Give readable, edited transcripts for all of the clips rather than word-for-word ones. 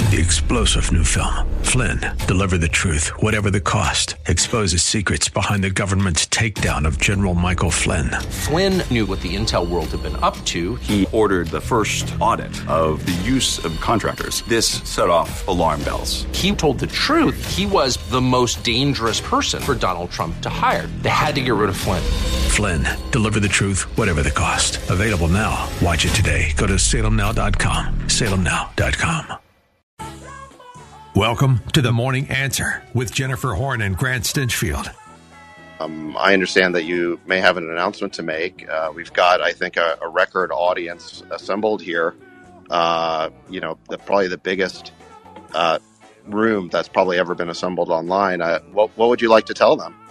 The explosive new film, Flynn, deliver the truth, whatever the cost, exposes secrets behind the government's takedown of General Michael Flynn. Flynn knew what the intel world had been up to. He ordered the first audit of the use of contractors. This set off alarm bells. He told the truth. He was the most dangerous person for Donald Trump to hire. They had to get rid of Flynn. Flynn, deliver the truth, whatever the cost. Available now. Watch it today. Go to salemnow.com. salemnow.com. Welcome to The Morning Answer with Jennifer Horn and Grant Stinchfield. I understand that you may have an announcement to make. We've got, I think, a record audience assembled here. Probably the biggest room that's probably ever been assembled online. What would you like to tell them?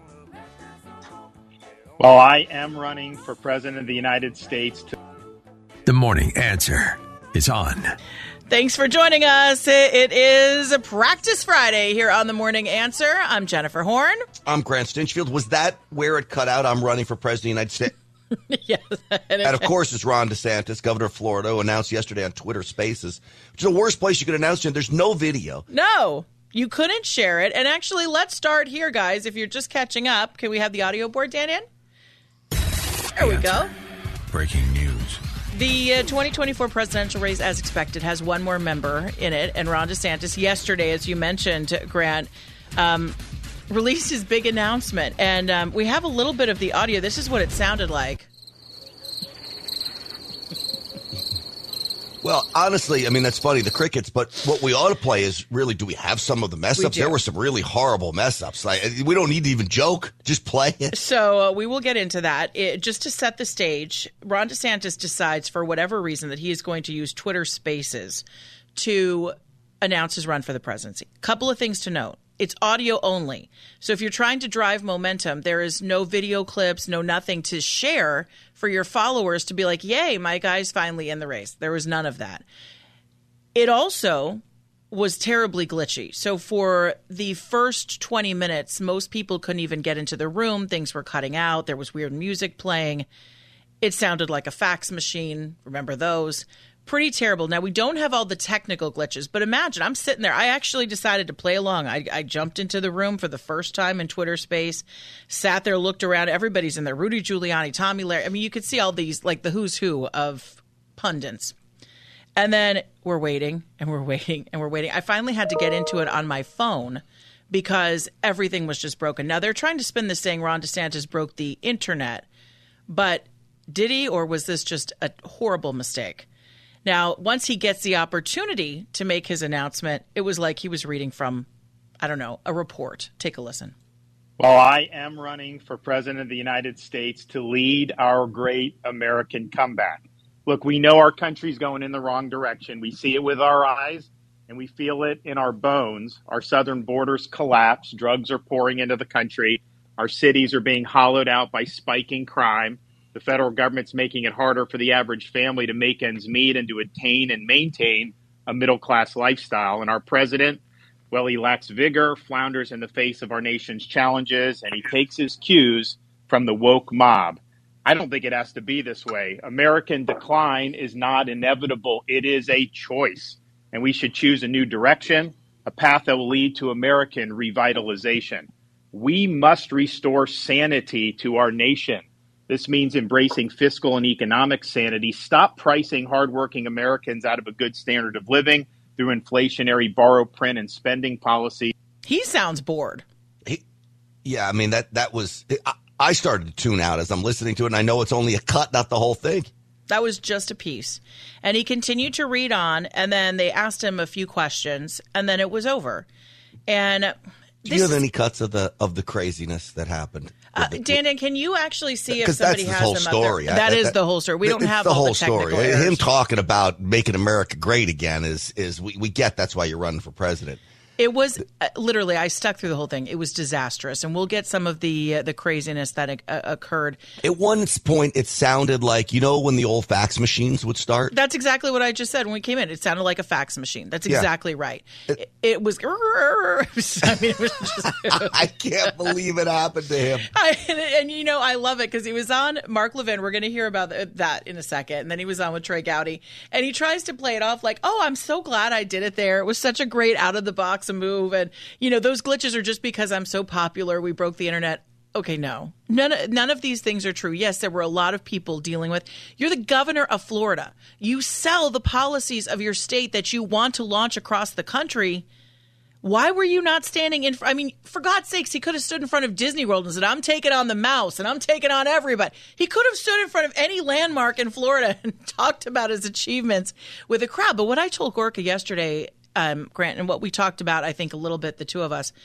Well, I am running for President of the United States. The Morning Answer is on. Thanks for joining us. It is a Practice Friday here on The Morning Answer. I'm Jennifer Horn. I'm Grant Stinchfield. Was that where it cut out? I'm running for President of the United States. Yes. And of course, it's Ron DeSantis, governor of Florida, who announced yesterday on Twitter Spaces, which is the worst place you could announce it. There's no video. No, you couldn't share it. And actually, let's start here, guys. If you're just catching up, can we have the audio board, Dan? There we go. Breaking news. The 2024 presidential race, as expected, has one more member in it. And Ron DeSantis, yesterday, as you mentioned, Grant, released his big announcement. And we have a little bit of the audio. This is what it sounded like. Well, honestly, I mean, that's funny, the crickets, but what we ought to play is really, do we have some of the mess-ups? There were some really horrible mess-ups. Like, we don't need to even joke. Just play it. So we will get into that. Just to set the stage, Ron DeSantis decides, for whatever reason, that he is going to use Twitter Spaces to announce his run for the presidency. Couple of things to note. It's audio only. So if you're trying to drive momentum, there is no video clips, no nothing to share for your followers to be like, yay, my guy's finally in the race. There was none of that. It also was terribly glitchy. So for the first 20 minutes, most people couldn't even get into the room. Things were cutting out. There was weird music playing. It sounded like a fax machine. Remember those? Pretty terrible. Now, we don't have all the technical glitches, but imagine I'm sitting there. I actually decided to play along. I jumped into the room for the first time in Twitter Space, sat there, looked around. Everybody's in there. Rudy Giuliani, Tommy Larry. I mean, you could see all these, like the who's who of pundits. And then we're waiting and we're waiting and we're waiting. I finally had to get into it on my phone because everything was just broken. Now, they're trying to spin this saying Ron DeSantis broke the internet, but did he, or was this just a horrible mistake? Now, once he gets the opportunity to make his announcement, it was like he was reading from, I don't know, a report. Take a listen. Well, I am running for President of the United States to lead our great American comeback. Look, we know our country's going in the wrong direction. We see it with our eyes, and we feel it in our bones. Our southern borders collapse. Drugs are pouring into the country. Our cities are being hollowed out by spiking crime. The federal government's making it harder for the average family to make ends meet and to attain and maintain a middle-class lifestyle. And our president, well, he lacks vigor, flounders in the face of our nation's challenges, and he takes his cues from the woke mob. I don't think it has to be this way. American decline is not inevitable. It is a choice. And we should choose a new direction, a path that will lead to American revitalization. We must restore sanity to our nation. This means embracing fiscal and economic sanity. Stop pricing hardworking Americans out of a good standard of living through inflationary borrow, print, and spending policy. He sounds bored. Yeah, I mean, that was – I started to tune out as I'm listening to it, and I know it's only a cut, not the whole thing. That was just a piece. And he continued to read on, and then they asked him a few questions, and then it was over. And do you have any cuts of the craziness that happened? Dan, can you actually see if somebody has them story. up there? That is the whole story. We don't have all the technical story. errors. Him talking about making America great again is we get that's why you're running for president. It was literally, I stuck through the whole thing. It was disastrous. And we'll get some of the craziness that occurred. At one point, it sounded like, when the old fax machines would start? That's exactly what I just said when we came in. It sounded like a fax machine. That's exactly right. It was, I mean, it was just. I can't believe it happened to him. I love it because he was on Mark Levin. We're going to hear about that in a second. And then he was on with Trey Gowdy. And he tries to play it off like, oh, I'm so glad I did it there. It was such a great out-of-the-box move. And, those glitches are just because I'm so popular. We broke the internet. Okay, no. None of these things are true. Yes, there were a lot of people dealing with. You're the governor of Florida. You sell the policies of your state that you want to launch across the country. Why were you not standing in? I mean, for God's sakes, he could have stood in front of Disney World and said, I'm taking on the mouse and I'm taking on everybody. He could have stood in front of any landmark in Florida and talked about his achievements with a crowd. But what I told Gorka yesterday, Grant, and what we talked about, I think a little bit, the two of us,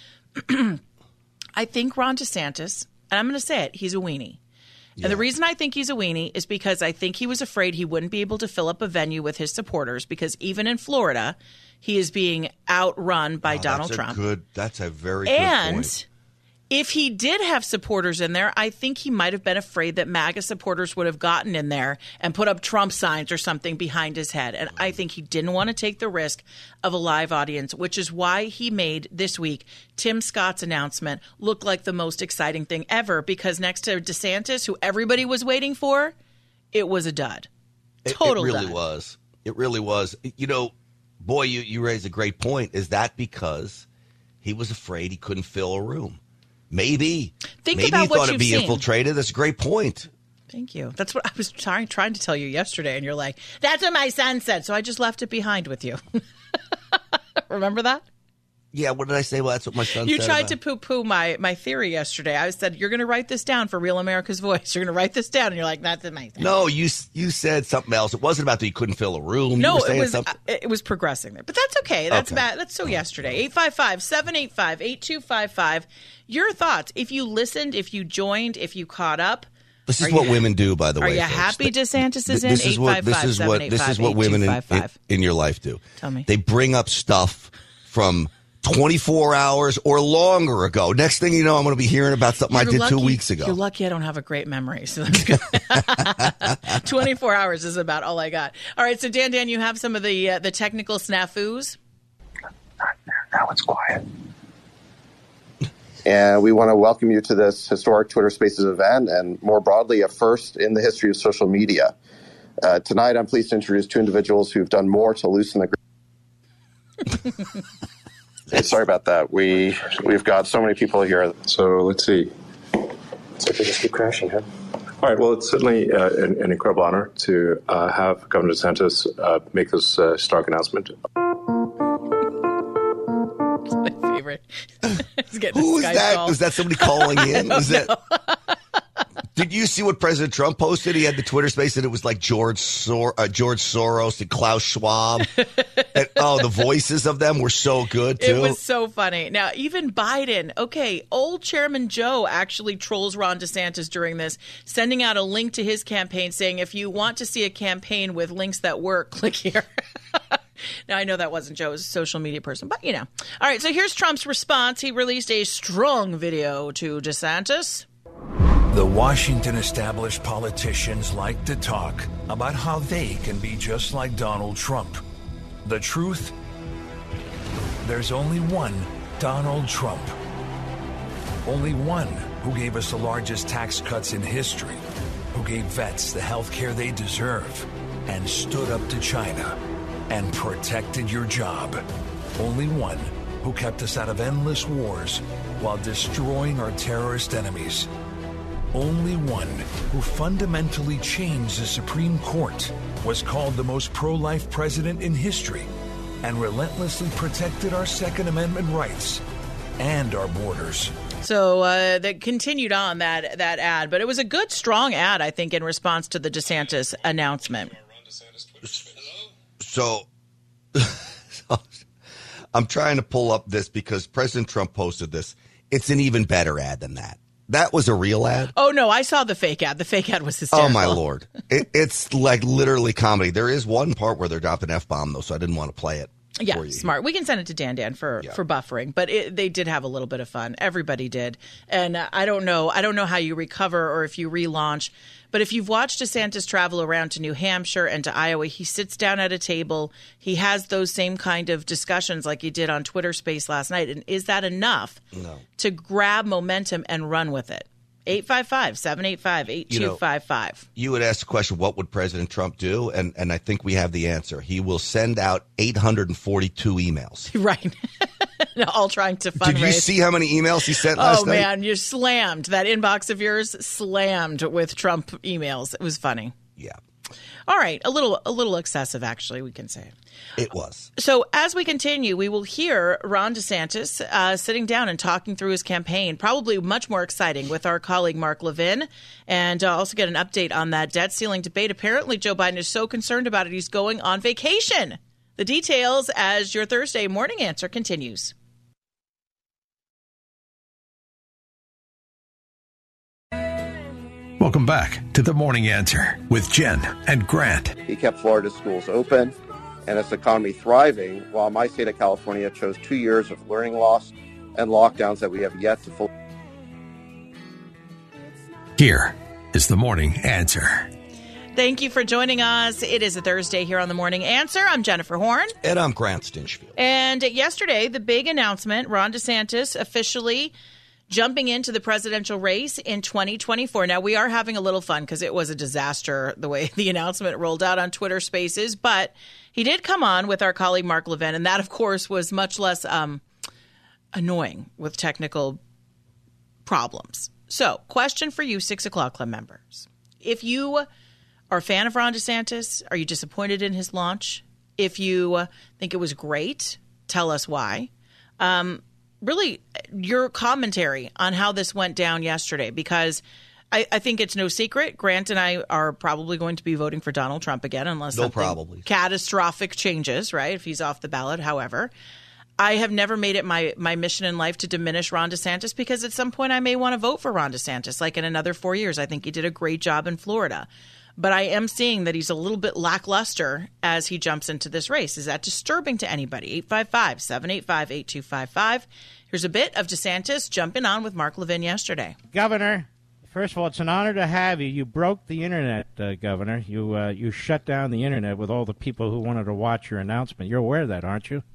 I think Ron DeSantis, and I'm going to say it, he's a weenie. Yeah. And the reason I think he's a weenie is because I think he was afraid he wouldn't be able to fill up a venue with his supporters because even in Florida, he is being outrun by Donald Trump. That's a very good point. And if he did have supporters in there, I think he might have been afraid that MAGA supporters would have gotten in there and put up Trump signs or something behind his head. And I think he didn't want to take the risk of a live audience, which is why he made this week Tim Scott's announcement look like the most exciting thing ever, because next to DeSantis, who everybody was waiting for, it was a dud. Total dud. It really dud. was. It really was. Boy, you raised a great point. Is that because he was afraid he couldn't fill a room? Maybe. Maybe about he what thought it'd be you've seen. Infiltrated. That's a great point. Thank you. That's what I was trying to tell you yesterday, and you're like, that's what my son said. So I just left it behind with you. Remember that? Yeah, what did I say? Well, that's what my son said. You tried to poo-poo my theory yesterday. I said, you're going to write this down for Real America's Voice. You're going to write this down. And you're like, that's my thing. No, you said something else. It wasn't about that you couldn't fill a room. No, you were saying it was progressing there. But that's okay. That's bad. That's so yesterday. 855-785-8255. Your thoughts. If you listened, if you joined, if you caught up. This is what women do, by the way. Are you folks. happy DeSantis is in? This is what women in your life do. Tell me. They bring up stuff from 24 hours or longer ago. Next thing you know, I'm going to be hearing about something I did 2 weeks ago. You're lucky I don't have a great memory. So that's good. 24 hours is about all I got. All right, so Dan, you have some of the technical snafus? Now it's quiet. And we want to welcome you to this historic Twitter Spaces event and more broadly a first in the history of social media. Tonight, I'm pleased to introduce two individuals who've done more to loosen the Hey, sorry about that. We've got so many people here. So let's see. So we just keep crashing, huh? All right. Well, it's certainly an incredible honor to have Governor DeSantis make this stark announcement. My favorite. Who was that? Call. Was that somebody calling in? Did you see what President Trump posted? He had the Twitter space, and it was like George Soros and Klaus Schwab. And, the voices of them were so good, too. It was so funny. Now, even Biden, old Chairman Joe actually trolls Ron DeSantis during this, sending out a link to his campaign saying, if you want to see a campaign with links that work, click here. Now, I know that wasn't Joe's a social media person, but All right, so here's Trump's response. He released a strong video to DeSantis. The Washington established politicians like to talk about how they can be just like Donald Trump. The truth? There's only one Donald Trump. Only one who gave us the largest tax cuts in history, who gave vets the health care they deserve, and stood up to China and protected your job. Only one who kept us out of endless wars while destroying our terrorist enemies. Only one who fundamentally changed the Supreme Court, was called the most pro-life president in history, and relentlessly protected our Second Amendment rights and our borders. So that continued on that ad, but it was a good, strong ad, I think, in response to the DeSantis announcement. So I'm trying to pull up this because President Trump posted this. It's an even better ad than that. That was a real ad? Oh, no, I saw the fake ad. The fake ad was hysterical. Oh, my Lord. It's like literally comedy. There is one part where they're dropping an F-bomb, though, so I didn't want to play it. Yeah, for you. smart. We can send it to Dan for buffering, but they did have a little bit of fun. Everybody did. And I don't know how you recover or if you relaunch, but if you've watched DeSantis travel around to New Hampshire and to Iowa, he sits down at a table. He has those same kind of discussions like he did on Twitter Space last night. And is that enough to grab momentum and run with it? 855-785-8255. You would ask the question, what would President Trump do? And I think we have the answer. He will send out 842 emails. Right. All trying to fundraise. Did you see how many emails he sent last night? Oh, man, you're slammed. That inbox of yours slammed with Trump emails. It was funny. Yeah. All right. A little excessive, actually, we can say. It was. So as we continue, we will hear Ron DeSantis sitting down and talking through his campaign, probably much more exciting with our colleague Mark Levin, and also get an update on that debt ceiling debate. Apparently, Joe Biden is so concerned about it, he's going on vacation. The details as your Thursday morning answer continues. Welcome back to The Morning Answer with Jen and Grant. He kept Florida schools open and its economy thriving, while my state of California chose 2 years of learning loss and lockdowns that we have yet to fully. Here is The Morning Answer. Thank you for joining us. It is a Thursday here on The Morning Answer. I'm Jennifer Horn. And I'm Grant Stinchfield. And yesterday, the big announcement, Ron DeSantis officially jumping into the presidential race in 2024. Now, we are having a little fun because it was a disaster the way the announcement rolled out on Twitter Spaces, but he did come on with our colleague Mark Levin, and that, of course, was much less annoying with technical problems. So, question for you, 6 o'clock Club members. If you are a fan of Ron DeSantis, are you disappointed in his launch? If you think it was great, tell us why. Really, your commentary on how this went down yesterday, because I think it's no secret. Grant and I are probably going to be voting for Donald Trump again unless something catastrophic changes, right, if he's off the ballot. However, I have never made it my mission in life to diminish Ron DeSantis because at some point I may want to vote for Ron DeSantis, like in another 4 years. I think he did a great job in Florida. But I am seeing that he's a little bit lackluster as he jumps into this race. Is that disturbing to anybody? 855-785-8255. Here's a bit of DeSantis jumping on with Mark Levin yesterday. Governor, first of all, it's an honor to have you. You broke the internet, Governor. You shut down the internet with all the people who wanted to watch your announcement. You're aware of that, aren't you?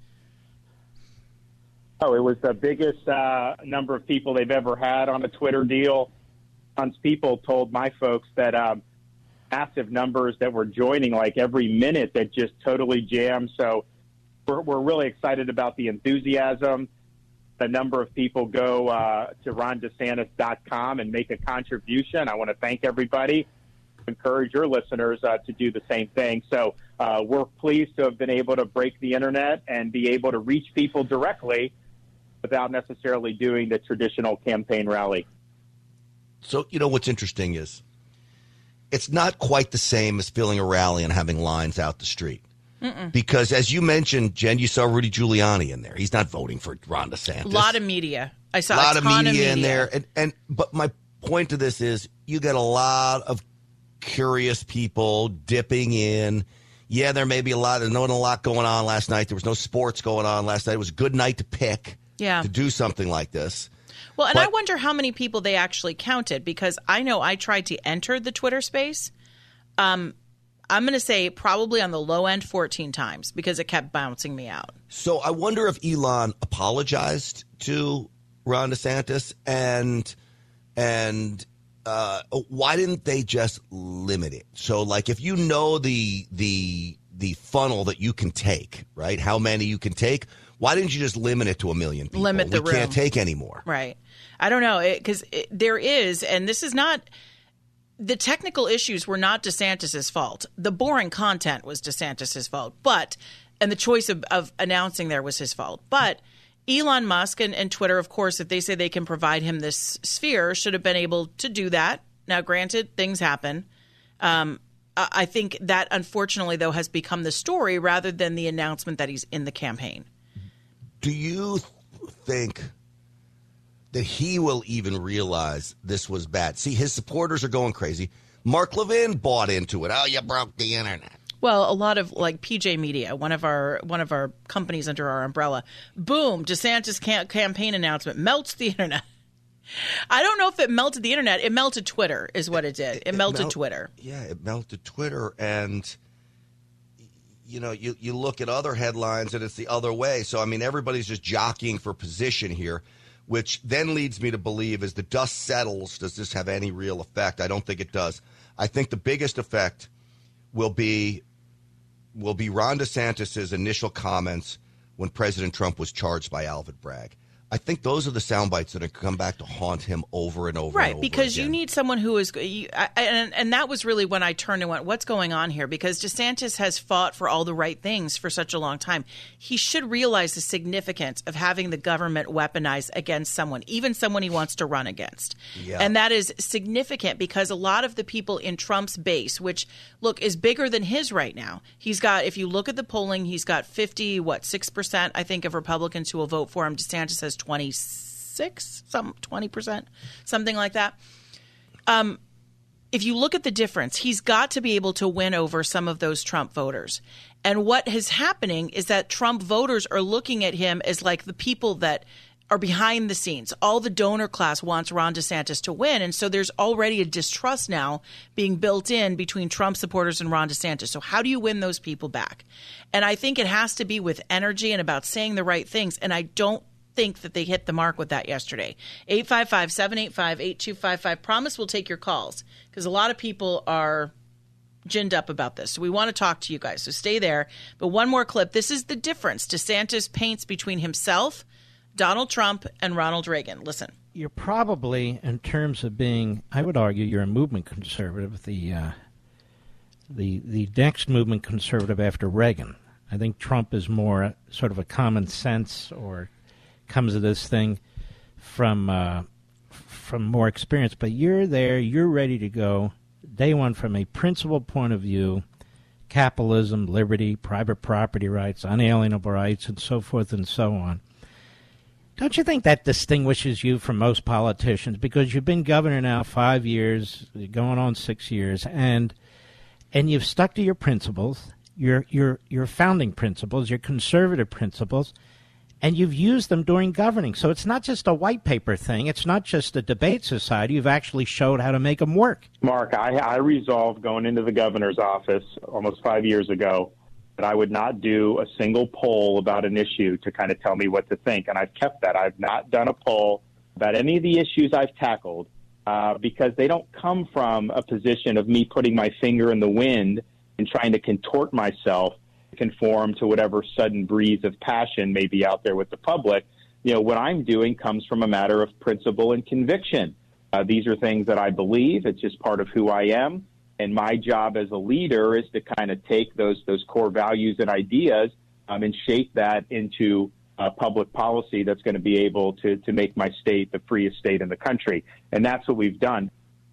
Oh, it was the biggest number of people they've ever had on a Twitter deal. Tons of people told my folks that massive numbers that were joining like every minute that just totally jammed. So we're really excited about the enthusiasm. A number of people go to rondesantis.com and make a contribution. I want to thank everybody. Encourage your listeners to do the same thing. So we're pleased to have been able to break the internet and be able to reach people directly without necessarily doing the traditional campaign rally. So, you know, what's interesting is it's not quite the same as filling a rally and having lines out the street. Because as you mentioned, Jen, you saw Rudy Giuliani in there. He's not voting for Ron DeSantis. A lot of media. I saw a lot of media in there. But my point to this is you get a lot of curious people dipping in. Yeah, there may be a lot going on last night. There was no sports going on last night. It was a good night to pick to do something like this. Well, and I wonder how many people they actually counted, because I know I tried to enter the Twitter space. I'm going to say probably on the low end 14 times because it kept bouncing me out. So I wonder if Elon apologized to Ron DeSantis and why didn't they just limit it? So like if you know the funnel that you can take, right? How many you can take? Why didn't you just limit it to 1 million people? Limit the room. We can't take any more. Right. I don't know, because there is, and this is not. The technical issues were not DeSantis' fault. The boring content was DeSantis' fault. And the choice of announcing there was his fault. But Elon Musk and Twitter, of course, if they say they can provide him this sphere, should have been able to do that. Now, granted, things happen. I think that, unfortunately, though, has become the story rather than the announcement that he's in the campaign. Do you think that he will even realize this was bad? See, his supporters are going crazy. Mark Levin bought into it. Oh, you broke the internet. Well, a lot of like PJ Media, one of our companies under our umbrella, boom, DeSantis campaign announcement melts the internet. I don't know if it melted the internet. It melted Twitter is what it did. It melted Twitter. Yeah, it melted Twitter. And, you know, you look at other headlines and it's the other way. So, I mean, everybody's just jockeying for position here, which then leads me to believe as the dust settles, does this have any real effect? I don't think it does. I think the biggest effect will be Ron DeSantis' initial comments when President Trump was charged by Alvin Bragg. I think those are the sound bites that are come back to haunt him over and over right, and over because again. You need someone who is and that was really when I turned and went, what's going on here? Because DeSantis has fought for all the right things for such a long time. He should realize the significance of having the government weaponized against someone, even someone he wants to run against. Yeah. And that is significant because a lot of the people in Trump's base, which, look, is bigger than his right now. He's got, if you look at the polling, he's got 6%, I think, of Republicans who will vote for him. DeSantis has 20%, something like that. If you look at the difference, he's got to be able to win over some of those Trump voters. And what is happening is that Trump voters are looking at him as like the people that are behind the scenes. All the donor class wants Ron DeSantis to win. And so there's already a distrust now being built in between Trump supporters and Ron DeSantis. So how do you win those people back? And I think it has to be with energy and about saying the right things. And I don't think that they hit the mark with that yesterday. 855-785-8255. Promise we'll take your calls because a lot of people are ginned up about this. So we want to talk to you guys. So stay there. But one more clip. This is the difference DeSantis paints between himself, Donald Trump, and Ronald Reagan. Listen. You're probably, in terms of being, I would argue, you're a movement conservative, the next movement conservative after Reagan. I think Trump is more sort of a common sense or comes to this thing from more experience. But you're there, you're ready to go day one from a principled point of view, capitalism, liberty, private property rights, unalienable rights, and so forth and so on. Don't you think that distinguishes you from most politicians? Because you've been governor now 5 years, going on 6 years, and you've stuck to your principles, your founding principles, your conservative principles, and you've used them during governing. So it's not just a white paper thing. It's not just a debate society. You've actually showed how to make them work. Mark, I resolved going into the governor's office almost 5 years ago that I would not do a single poll about an issue to kind of tell me what to think. And I've kept that. I've not done a poll about any of the issues I've tackled because they don't come from a position of me putting my finger in the wind and trying to contort myself conform to whatever sudden breeze of passion may be out there with the public. You know, what I'm doing comes from a matter of principle and conviction. These are things that I believe. It's just part of who I am. And my job as a leader is to kind of take those core values and ideas and shape that into public policy that's going to be able to make my state the freest state in the country. And that's what we've done.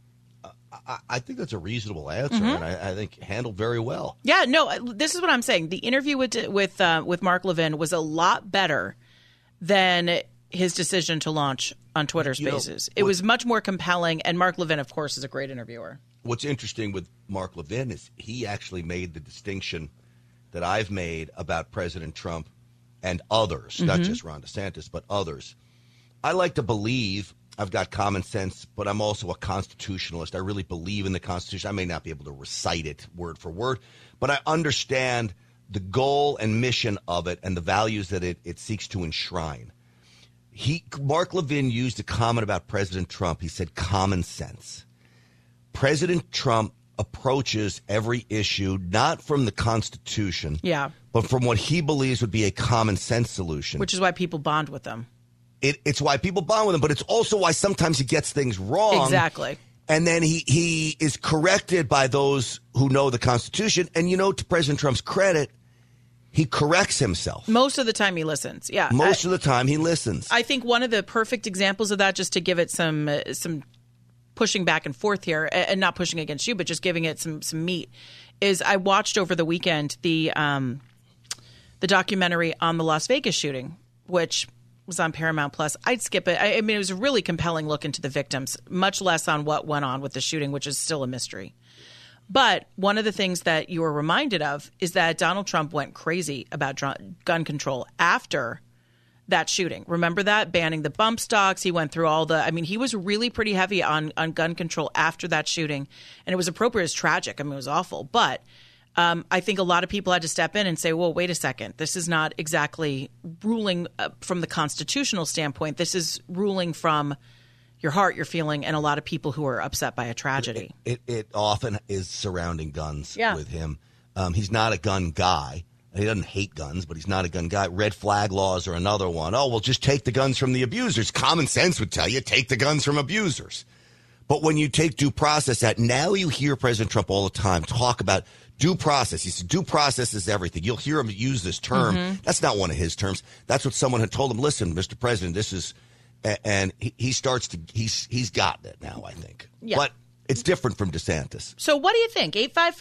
I think that's a reasonable answer, and I think handled very well. Yeah, no, this is what I'm saying. The interview with Mark Levin was a lot better than his decision to launch on Twitter Spaces. It was much more compelling, and Mark Levin, of course, is a great interviewer. What's interesting with Mark Levin is he actually made the distinction that I've made about President Trump and others, not just Ron DeSantis, but others. I like to believe I've got common sense, but I'm also a constitutionalist. I really believe in the Constitution. I may not be able to recite it word for word, but I understand the goal and mission of it and the values that it seeks to enshrine. Mark Levin used a comment about President Trump. He said common sense. President Trump approaches every issue not from the Constitution, but from what he believes would be a common sense solution. Which is why people bond with them. It's why people bond with him, but it's also why sometimes he gets things wrong. Exactly. And then he is corrected by those who know the Constitution. And, you know, to President Trump's credit, he corrects himself. Most of the time he listens, yeah. Most of the time he listens. I think one of the perfect examples of that, just to give it some pushing back and forth here, and not pushing against you, but just giving it some meat, is I watched over the weekend the documentary on the Las Vegas shooting, which was on Paramount Plus. I'd skip it. I mean, it was a really compelling look into the victims, much less on what went on with the shooting, which is still a mystery. But one of the things that you were reminded of is that Donald Trump went crazy about gun control after that shooting. Remember that? Banning the bump stocks. He went through he was really pretty heavy on gun control after that shooting. And it was appropriate. It was tragic. It was awful. But I think a lot of people had to step in and say, well, wait a second. This is not exactly ruling from the constitutional standpoint. This is ruling from your heart, your feeling, and a lot of people who are upset by a tragedy. It often is surrounding guns with him. He's not a gun guy. He doesn't hate guns, but he's not a gun guy. Red flag laws are another one. Oh, well, just take the guns from the abusers. Common sense would tell you, take the guns from abusers. But when you take due process out, now you hear President Trump all the time talk about due process. He said due process is everything. You'll hear him use this term. Mm-hmm. That's not one of his terms. That's what someone had told him. Listen, Mr. President, this is, and he starts to, he's gotten it now, I think. Yeah. But it's different from DeSantis. So what do you think?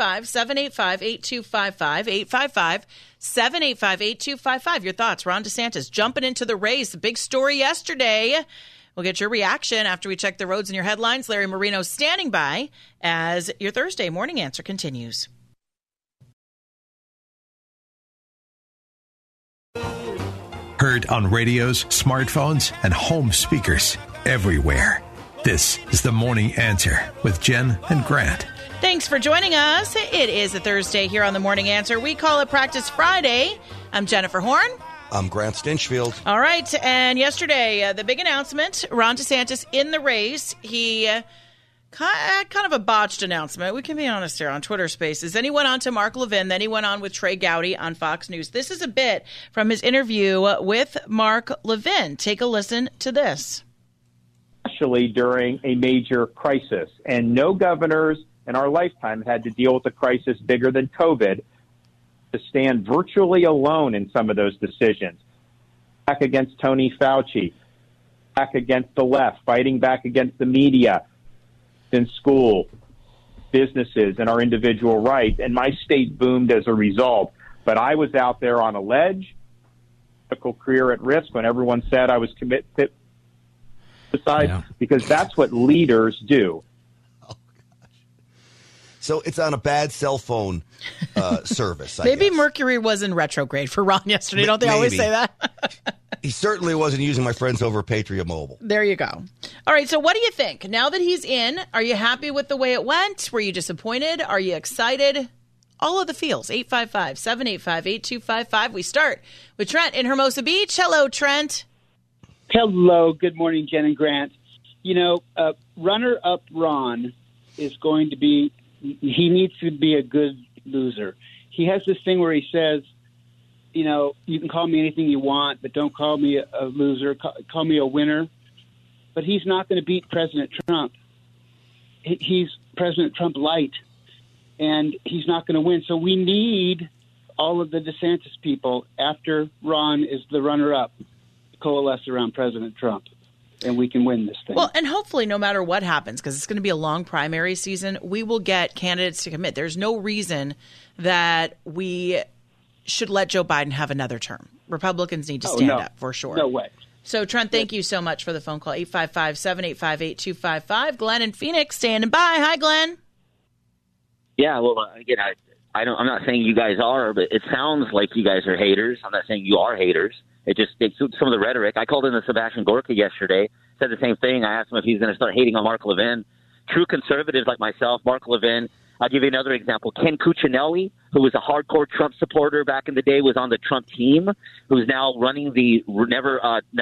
855-785-8255, 855-785-8255. Your thoughts. Ron DeSantis jumping into the race. The big story yesterday. We'll get your reaction after we check the roads and your headlines. Larry Marino standing by as your Thursday morning answer continues. Heard on radios, smartphones, and home speakers everywhere. This is The Morning Answer with Jen and Grant. Thanks for joining us. It is a Thursday here on The Morning Answer. We call it Practice Friday. I'm Jennifer Horn. I'm Grant Stinchfield. All right. And yesterday, the big announcement, Ron DeSantis in the race. He had kind of a botched announcement. We can be honest here on Twitter Spaces. Then he went on to Mark Levin. Then he went on with Trey Gowdy on Fox News. This is a bit from his interview with Mark Levin. Take a listen to this. Especially during a major crisis. And no governors in our lifetime had to deal with a crisis bigger than COVID to stand virtually alone in some of those decisions. Back against Tony Fauci, back against the left, fighting back against the media, in school, businesses, and our individual rights. And my state boomed as a result. But I was out there on a ledge, political career at risk when everyone said I was committed to decide, because that's what leaders do. Oh, gosh. So it's on a bad cell phone service. Maybe Mercury was in retrograde for Ron yesterday. Don't they always say that? He certainly wasn't using my friends over at Patriot Mobile. There you go. All right, so what do you think? Now that he's in, are you happy with the way it went? Were you disappointed? Are you excited? All of the feels. 855-785-8255. We start with Trent in Hermosa Beach. Hello, Trent. Hello. Good morning, Jen and Grant. You know, runner-up Ron is going to be – he needs to be a good loser. He has this thing where he says, you know, you can call me anything you want, but don't call me a loser. Call me a winner. But he's not going to beat President Trump. He's President Trump light, and he's not going to win. So we need all of the DeSantis people, after Ron is the runner-up, coalesce around President Trump, and we can win this thing. Well, and hopefully no matter what happens, because it's going to be a long primary season, we will get candidates to commit. There's no reason that we should let Joe Biden have another term. Republicans need to stand up for sure. No way. So, Trent, thank you so much for the phone call. 855-785-8255. Glenn in Phoenix standing by. Hi, Glenn. Yeah, well, again, I'm not saying you guys are, but it sounds like you guys are haters. I'm not saying you are haters. It's some of the rhetoric. I called in to Sebastian Gorka yesterday, said the same thing. I asked him if he's going to start hating on Mark Levin. True conservatives like myself, Mark Levin. I'll give you another example. Ken Cuccinelli, who was a hardcore Trump supporter back in the day, was on the Trump team, who's now running the Never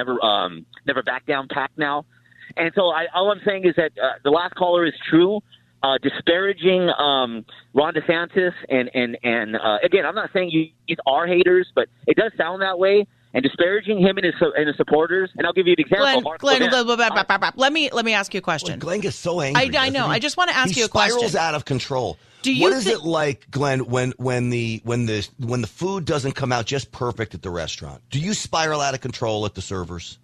Back Down PAC now. And so all I'm saying is that the last caller is true. Disparaging Ron DeSantis and again, I'm not saying you are haters, but it does sound that way. And disparaging him and his supporters. And I'll give you an example. Glenn, let me ask you a question. Well, Glenn gets so angry. I know. I just want to ask you a question. He spirals out of control. What is it like, Glenn, when the food doesn't come out just perfect at the restaurant? Do you spiral out of control at the servers?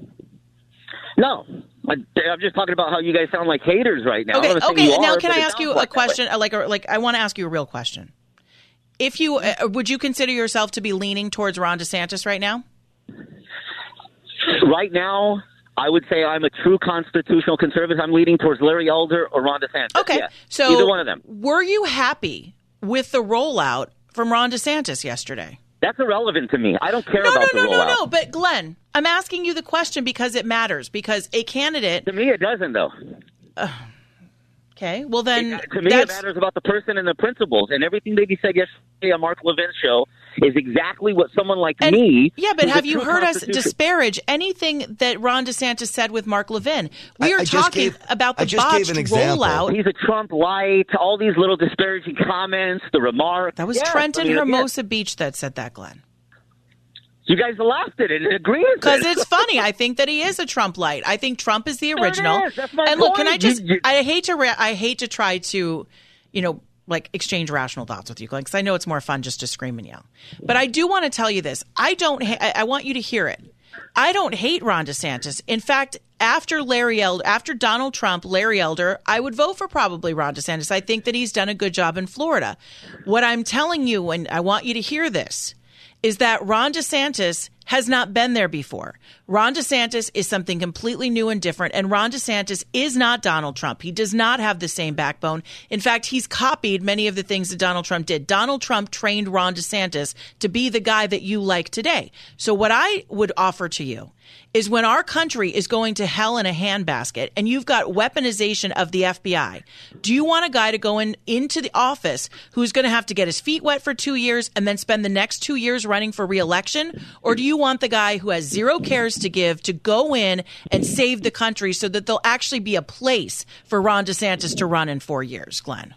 No. I'm just talking about how you guys sound like haters right now. Okay. Now, can I ask you a question? Like I want to ask you a real question. If you would you consider yourself to be leaning towards Ron DeSantis right now? Right now, I would say I'm a true constitutional conservative. I'm leaning towards Larry Elder or Ron DeSantis. Okay, Yeah, so either one of them. Were you happy with the rollout from Ron DeSantis yesterday? That's irrelevant to me. I don't care about the rollout. No. But Glenn, I'm asking you the question because it matters. Because a candidate, to me, it doesn't though. Okay, well then, to me, it matters about the person and the principles, and everything that he said yesterday on Mark Levin's show is exactly what someone like me. Yeah, but have you heard us disparage anything that Ron DeSantis said with Mark Levin? We are talking about the botched rollout. He's a Trump light. All these little disparaging comments, the remarks. That was Trenton Hermosa Beach that said that, Glenn. You guys laughed at it and agreed with it. Because it's funny. I think that he is a Trump light. I think Trump is the original. It is. That's my and look, point. can I just? I hate to try to, like exchange rational thoughts with you, Glenn, because I know it's more fun just to scream and yell. But I do want to tell you this. I want you to hear it. I don't hate Ron DeSantis. In fact, after Donald Trump, Larry Elder, I would vote for probably Ron DeSantis. I think that he's done a good job in Florida. What I'm telling you, and I want you to hear this, is that Ron DeSantis has not been there before. Ron DeSantis is something completely new and different, and Ron DeSantis is not Donald Trump. He does not have the same backbone. In fact, he's copied many of the things that Donald Trump did. Donald Trump trained Ron DeSantis to be the guy that you like today. So what I would offer to you is when our country is going to hell in a handbasket and you've got weaponization of the FBI, do you want a guy to go into the office who's going to have to get his feet wet for 2 years and then spend the next 2 years running for re-election? Or do you want the guy who has zero cares to give to go in and save the country so that there'll actually be a place for Ron DeSantis to run in 4 years, Glenn?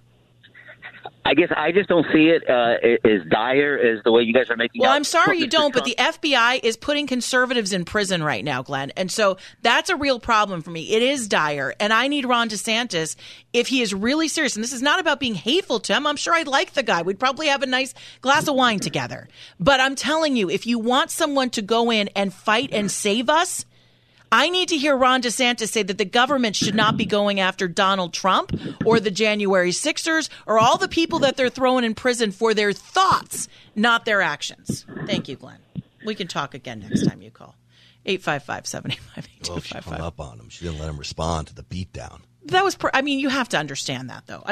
I guess I just don't see it as dire as the way you guys are making Well, out. I'm sorry you don't, but the FBI is putting conservatives in prison right now, Glenn. And so that's a real problem for me. It is dire. And I need Ron DeSantis, if he is really serious, and this is not about being hateful to him. I'm sure I'd like the guy. We'd probably have a nice glass of wine together. But I'm telling you, if you want someone to go in and fight and save us, I need to hear Ron DeSantis say that the government should not be going after Donald Trump or the January 6ers or all the people that they're throwing in prison for their thoughts, not their actions. Thank you, Glenn. We can talk again next time you call. 855-785-8255. Well, she hung up on him. She didn't let him respond to the beatdown. That was, you have to understand that, though.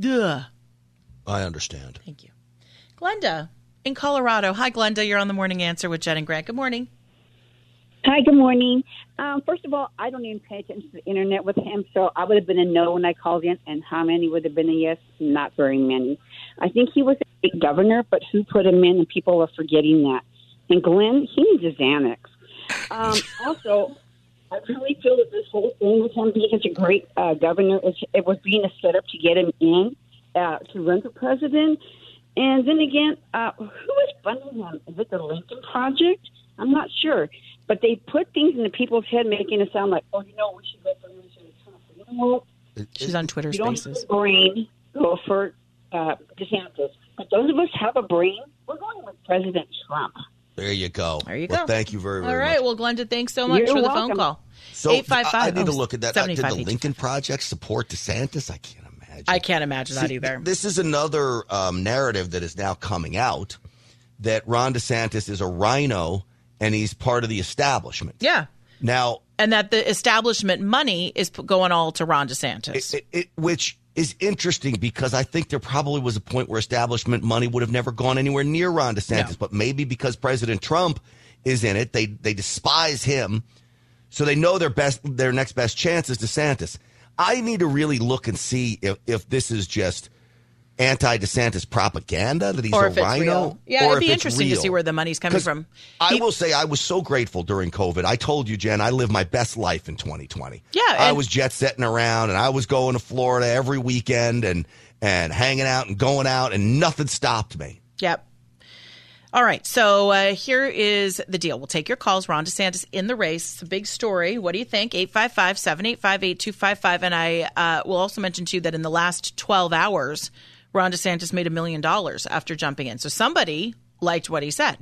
I understand. Thank you. Glenda in Colorado. Hi, Glenda. You're on the Morning Answer with Jen and Grant. Good morning. Hi, good morning. First of all, I don't even pay attention to the internet with him, so I would have been a no when I called in, and how many would have been a yes? Not very many. I think he was a great governor, but who put him in, and people are forgetting that. And Glenn, he needs his Xanax. Also, I really feel that this whole thing with him being such a great governor, it was being a setup to get him in to run for president. And then again, who is funding him? Is it the Lincoln Project? I'm not sure. But they put things in the people's head, making it sound like, we should go for Trump. She's on Twitter Spaces. You don't have a brain, go for DeSantis. But those of us have a brain. We're going with President Trump. There you go. There you go. go. Thank you very, very much. All right. Well, Glenda, thanks so much for the phone call. So 855. I need to look at that. Did the 75. Lincoln Project support DeSantis? I can't imagine. I can't imagine that either. This is another narrative that is now coming out that Ron DeSantis is a rhino and he's part of the establishment. Yeah. Now, and that the establishment money is going all to Ron DeSantis. Which is interesting because I think there probably was a point where establishment money would have never gone anywhere near Ron DeSantis. No. But maybe because President Trump is in it, they despise him. So they know their next best chance is DeSantis. I need to really look and see if this is just anti-DeSantis propaganda, that he's a rhino. Real. Yeah, it'd be interesting to see where the money's coming from. I will say I was so grateful during COVID. I told you, Jen, I lived my best life in 2020. Yeah. I was jet-setting around, and I was going to Florida every weekend and hanging out and going out, and nothing stopped me. Yep. All right, so here is the deal. We'll take your calls. Ron DeSantis in the race. It's a big story. What do you think? 855-785-8255. And I will also mention, too, that in the last 12 hours, Ron DeSantis made $1 million after jumping in. So somebody liked what he said.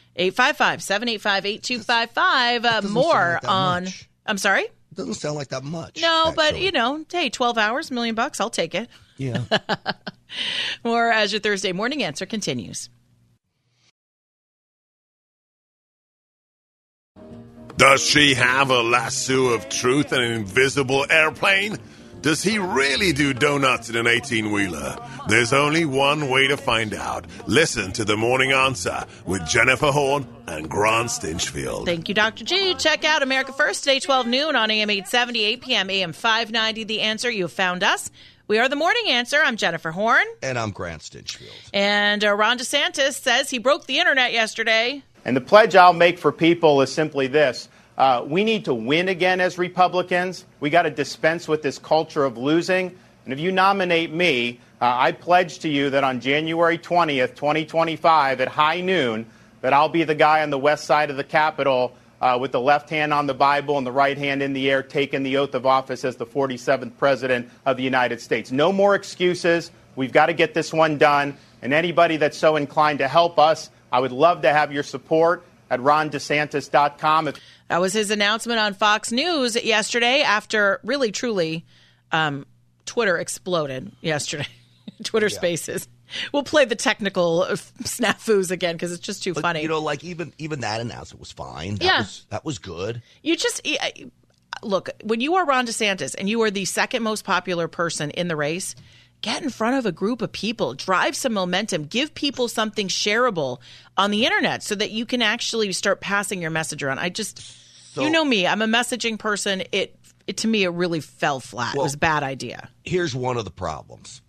855-785-8255. More on much. I'm sorry? It doesn't sound like that much. No, actually. But, hey, 12 hours, $1 million, I'll take it. Yeah. More as your Thursday Morning Answer continues. Does she have a lasso of truth and an invisible airplane? Does he really do donuts in an 18-wheeler? There's only one way to find out. Listen to The Morning Answer with Jennifer Horn and Grant Stinchfield. Thank you, Dr. G. Check out America First today, 12 noon on AM 870, 8 p.m., AM 590. The Answer. You have found us. We are The Morning Answer. I'm Jennifer Horn. And I'm Grant Stinchfield. And Ron DeSantis says he broke the internet yesterday. And the pledge I'll make for people is simply this. We need to win again as Republicans. We got to dispense with this culture of losing. And if you nominate me, I pledge to you that on January 20th, 2025 at high noon, that I'll be the guy on the west side of the Capitol with the left hand on the Bible and the right hand in the air, taking the oath of office as the 47th president of the United States. No more excuses. We've got to get this one done. And anybody that's so inclined to help us, I would love to have your support at rondesantis.com. That was his announcement on Fox News yesterday after really, truly, Twitter exploded yesterday. Twitter Spaces. We'll play the technical snafus again because it's just too funny. You know, like even that announcement was fine. That was good. You just look, when you are Ron DeSantis and you are the second most popular person in the race, get in front of a group of people, drive some momentum, give people something shareable on the internet so that you can actually start passing your message around. You know me, I'm a messaging person. It to me, it really fell flat. It was a bad idea. Here's one of the problems.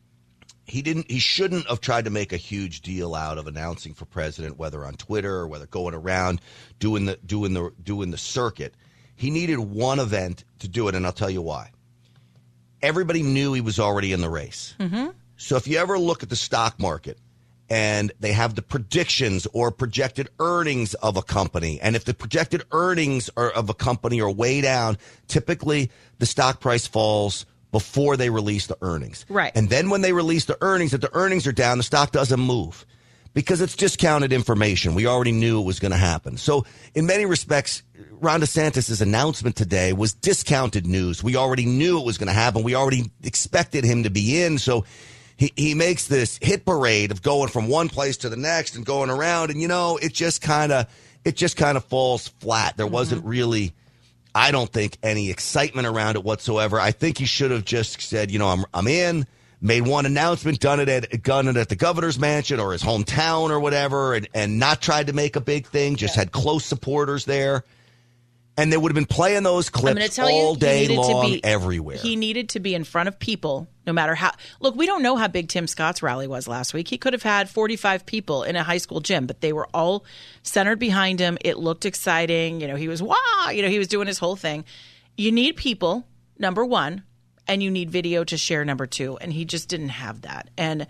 He shouldn't have tried to make a huge deal out of announcing for president, whether on Twitter or whether going around doing the circuit. He needed one event to do it, and I'll tell you why. Everybody knew he was already in the race. Mm-hmm. So if you ever look at the stock market and they have the predictions or projected earnings of a company, and if the projected earnings of a company are way down, typically the stock price falls before they release the earnings. Right. And then when they release the earnings, if the earnings are down, the stock doesn't move because it's discounted information. We already knew it was going to happen. So in many respects, Ron DeSantis' announcement today was discounted news. We already knew it was going to happen. We already expected him to be in. So he makes this hit parade of going from one place to the next and going around. And, you know, it just kind of falls flat. There wasn't really, I don't think, any excitement around it whatsoever. I think he should have just said, you know, I'm in, made one announcement, done it at the governor's mansion or his hometown or whatever, and not tried to make a big thing, just had close supporters there. And they would have been playing those clips all day long everywhere. He needed to be in front of people, no matter how. Look, we don't know how big Tim Scott's rally was last week. He could have had 45 people in a high school gym, but they were all centered behind him. It looked exciting. You know, he was, he was doing his whole thing. You need people, number one, and you need video to share, number two. And he just didn't have that. And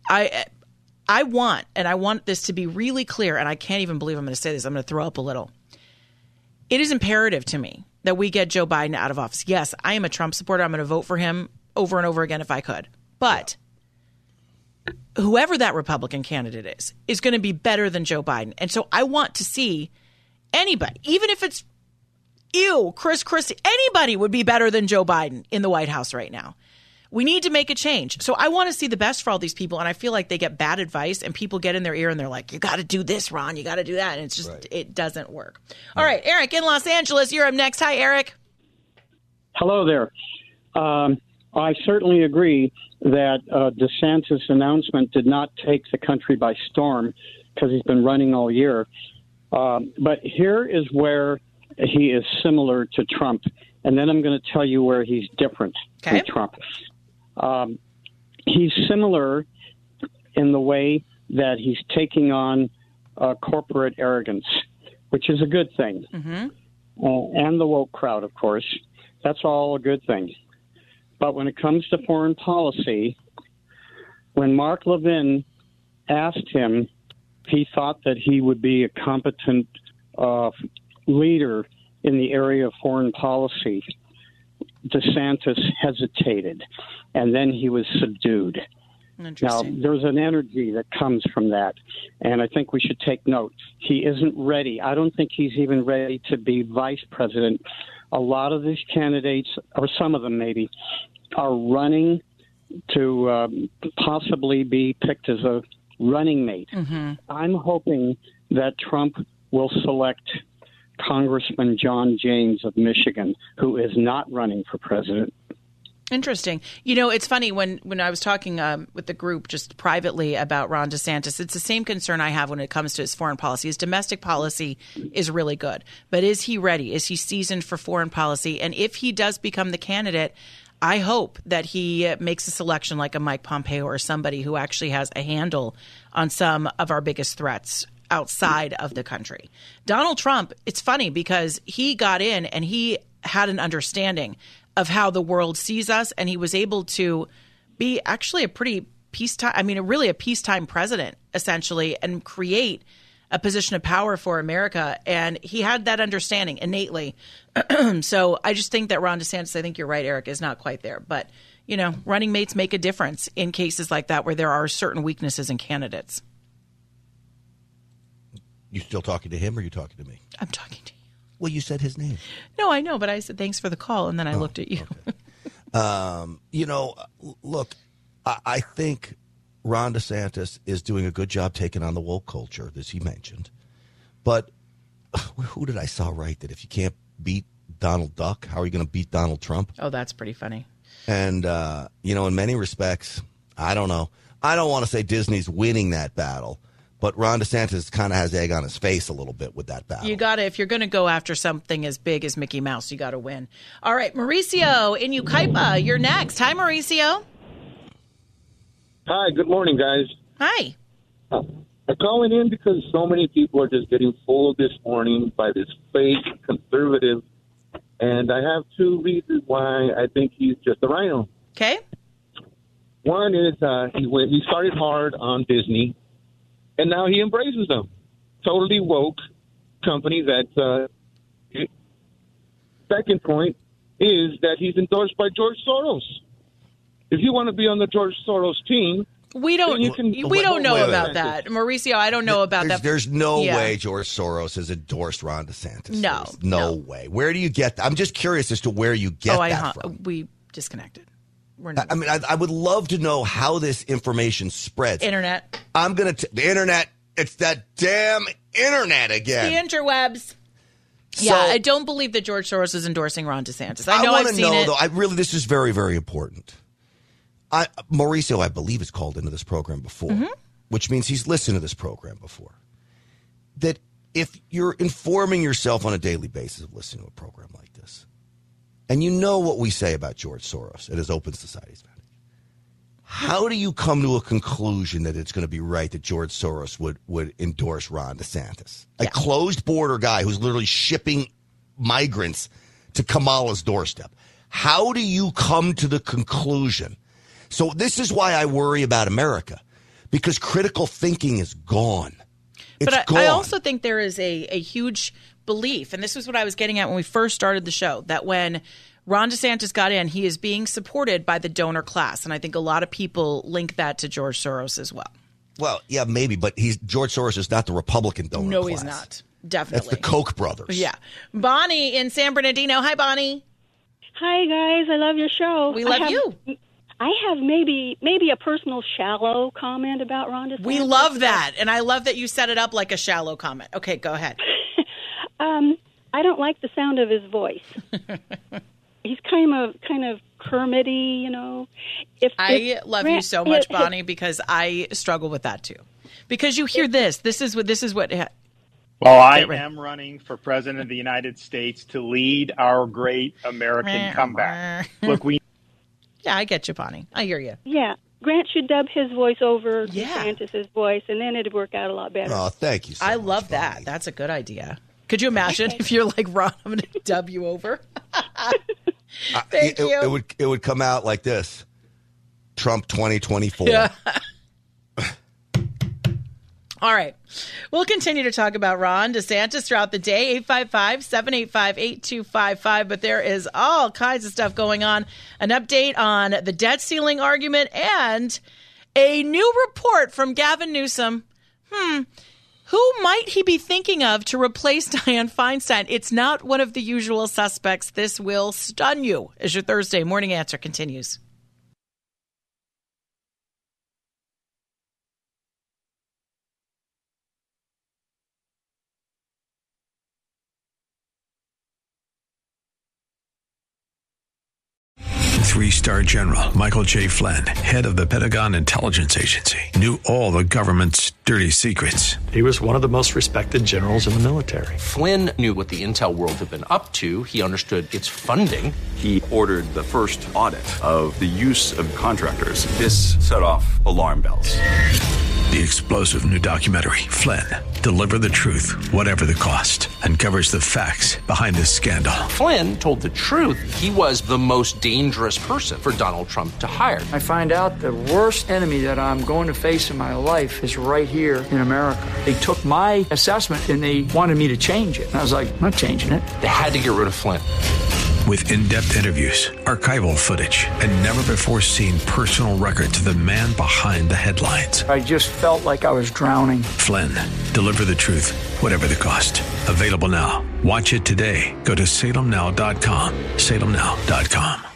I want this to be really clear, and I can't even believe I'm going to say this. I'm going to throw up a little. It is imperative to me that we get Joe Biden out of office. Yes, I am a Trump supporter. I'm going to vote for him over and over again if I could. But whoever that Republican candidate is going to be better than Joe Biden. And so I want to see anybody, even if it's Chris Christie, anybody would be better than Joe Biden in the White House right now. We need to make a change. So I want to see the best for all these people. And I feel like they get bad advice and people get in their ear and they're like, you got to do this, Ron. You got to do that. And it's just, It doesn't work. All right, Eric in Los Angeles, you're up next. Hi, Eric. Hello there. I certainly agree that DeSantis' announcement did not take the country by storm because he's been running all year. But here is where he is similar to Trump. And then I'm going to tell you where he's different from Trump. He's similar in the way that he's taking on corporate arrogance, which is a good thing. Mm-hmm. And the woke crowd, of course. That's all a good thing. But when it comes to foreign policy, when Mark Levin asked him if he thought that he would be a competent leader in the area of foreign policy, DeSantis hesitated, and then he was subdued. Now, there's an energy that comes from that, and I think we should take note. He isn't ready. I don't think he's even ready to be vice president. A lot of these candidates, or some of them maybe, are running to possibly be picked as a running mate. Mm-hmm. I'm hoping that Trump will select Congressman John James of Michigan, who is not running for president. Interesting. You know, it's funny when I was talking with the group just privately about Ron DeSantis, it's the same concern I have when it comes to his foreign policy. His domestic policy is really good. But is he ready? Is he seasoned for foreign policy? And if he does become the candidate, I hope that he makes a selection like a Mike Pompeo or somebody who actually has a handle on some of our biggest threats outside of the country. Donald Trump, it's funny because he got in and he had an understanding of how the world sees us, and he was able to be actually a pretty really a peacetime president, essentially, and create a position of power for America. And he had that understanding innately. So I just think that Ron DeSantis, I think you're right, Eric, is not quite there. But, you know, running mates make a difference in cases like that where there are certain weaknesses in candidates. You still talking to him or are you talking to me? I'm talking to you. Well, you said his name. No, I know, but I said thanks for the call, and then I looked at you. Okay. Look, I think Ron DeSantis is doing a good job taking on the woke culture, as he mentioned. But who did I saw right that if you can't beat Donald Duck, how are you going to beat Donald Trump? Oh, that's pretty funny. And, in many respects, I don't know. I don't want to say Disney's winning that battle. But Ron DeSantis kind of has egg on his face a little bit with that battle. You got to, if you're going to go after something as big as Mickey Mouse, you got to win. All right, Mauricio in Yucaipa, you're next. Hi, Mauricio. Hi, good morning, guys. Hi. I'm calling in because so many people are just getting fooled this morning by this fake conservative, and I have two reasons why I think he's just a rhino. Okay. One is he started hard on Disney. And now he embraces them. Totally woke company that. Second point is that he's endorsed by George Soros. If you want to be on the George Soros team, we don't know about that, Mauricio. I don't know about that. There's no way George Soros has endorsed Ron DeSantis. No way. Where do you get that? I'm just curious as to where you get that from. We disconnected. I would love to know how this information spreads. Internet. The internet. It's that damn internet again. The interwebs. So, I don't believe that George Soros is endorsing Ron DeSantis. I know I've seen it. Though, this is very, very important. Mauricio, I believe, has called into this program before, which means he's listened to this program before. That if you're informing yourself on a daily basis of listening to a program like this, and you know what we say about George Soros and his Open Society's Foundation, how do you come to a conclusion that it's going to be right that George Soros would endorse Ron DeSantis? A closed border guy who's literally shipping migrants to Kamala's doorstep. How do you come to the conclusion? So this is why I worry about America, because critical thinking is gone. I also think there is a huge belief, and this was what I was getting at when we first started the show, that when Ron DeSantis got in, he is being supported by the donor class. And I think a lot of people link that to George Soros as well. Well, yeah, maybe, but George Soros is not the Republican donor class. No, he's not. Definitely. That's the Koch brothers. Yeah. Bonnie in San Bernardino. Hi, Bonnie. Hi, guys. I love your show. We love you. I have maybe a personal shallow comment about Ron DeSantis. We love that. And I love that you set it up like a shallow comment. Okay, go ahead. I don't like the sound of his voice. He's kind of Kermit-y, you know. I love you so much, Bonnie, because I struggle with that too. Because you hear this. This is what. Well, I am running for president of the United States to lead our great American comeback. Look, Yeah, I get you, Bonnie. I hear you. Yeah. Grant should dub his voice over DeSantis' voice, and then it'd work out a lot better. Oh, thank you so I much, love that. Bonnie. That's a good idea. Could you imagine if you're like, Ron, I'm going to dub you over? Thank you. It would come out like this. Trump 2024. Yeah. All right. We'll continue to talk about Ron DeSantis throughout the day, 855-785-8255. But there is all kinds of stuff going on. An update on the debt ceiling argument and a new report from Gavin Newsom. Who might he be thinking of to replace Dianne Feinstein? It's not one of the usual suspects. This will stun you as your Thursday morning answer continues. 3-star general Michael J. Flynn, head of the Pentagon Intelligence Agency, knew all the government's dirty secrets. He was one of the most respected generals in the military. Flynn knew what the intel world had been up to. He understood its funding. He ordered the first audit of the use of contractors. This set off alarm bells. The explosive new documentary, Flynn, Deliver the Truth, Whatever the Cost, uncovers the facts behind this scandal. Flynn told the truth. He was the most dangerous person for Donald Trump to hire. I find out the worst enemy that I'm going to face in my life is right here in America. They took my assessment and they wanted me to change it. And I was like, I'm not changing it. They had to get rid of Flynn. With in-depth interviews, archival footage, and never-before-seen personal records of the man behind the headlines. I just felt like I was drowning. Flynn, Deliver the Truth, Whatever the Cost. Available now. Watch it today. Go to salemnow.com. salemnow.com.